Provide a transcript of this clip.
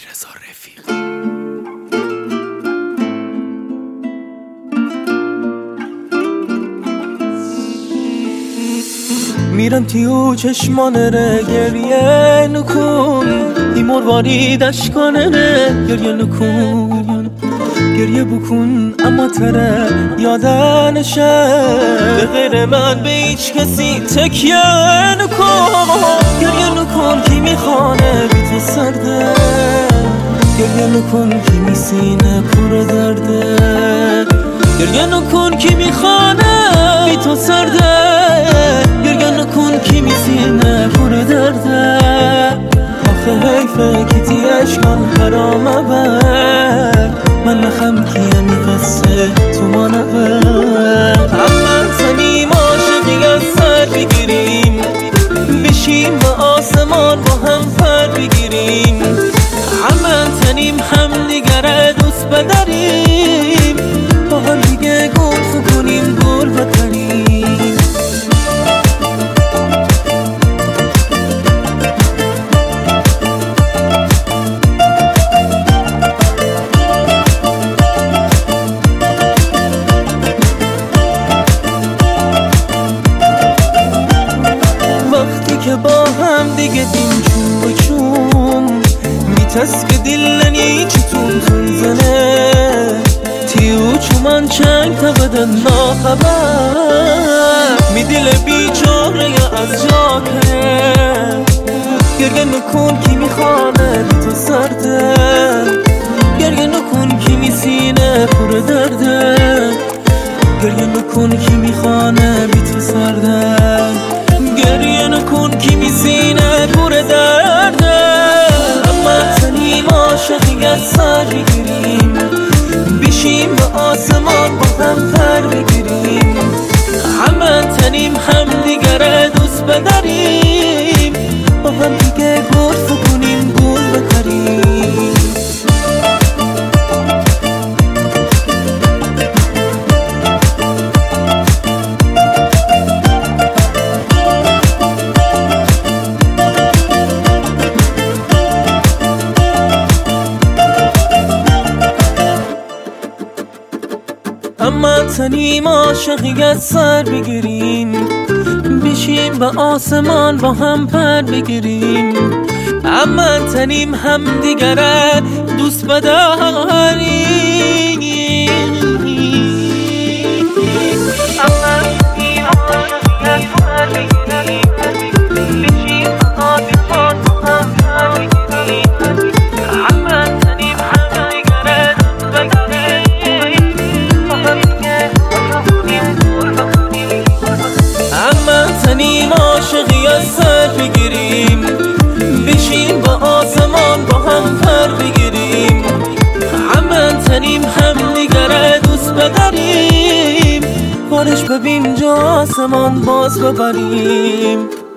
علیرضا رفیق. میرم تیو چشمانه گریه نکن ای مرواری دشکانه گریه نکن گریه بکن اما تره یادنشه به غیر من به هیچ کسی تکیه نکن گریه نکن کی میخوانه بی تو سرده گریه نکن کی میسینه پر درده گریه نکن کی میخوانه بی تو سرده گریه نکن کی میسینه پر درده آخه حیفه کتی اشکان حرامه بر من نخم کیه میقصه تو ما نبر هم تنیم عاشقی از سر بگیریم بشیم به آسمان با هم پر بگیریم هم تنیم هم دیگره دوست بداریم با هم دیگه گفت کنیم گل بکنیم وقتی که با هم دیگه دیم چون و چون میتست که دلنی چطون تون زنه تیو چومان چنگ تا بدن ناخبر می دل بیچاره از جا کنه گریه نکن کی میخوانه بی تو سرده گریه نکن کی میسینه پر درده گریه نکن کی میخوانه بی تو سرده گریه نکن کی میسینه پر درده اما تنیم عاشقی از سر بگیریم بشیم به آسمان با هم پر بگیریم همه تنیم هم دیگره دوست بداریم با هم دیگه گرف کنیم گل بکریم اما تنیم عاشقی از سر بگیریم بشیم به آسمان با هم پر بگیریم اما تنیم هم دیگره دوست بداریم اما تنیم عاشقی از سر بگیریم بشیم به آسمان با هم پر بگیریم اما تنیم هم دیگره دوست بداریم اما تنیم عاشقی از سر بگیریم بشیم با آسمان با هم پر بگیریم اما تنیم هم دیگره دوست بداریم بارش ببین جا آسمان باز ببریم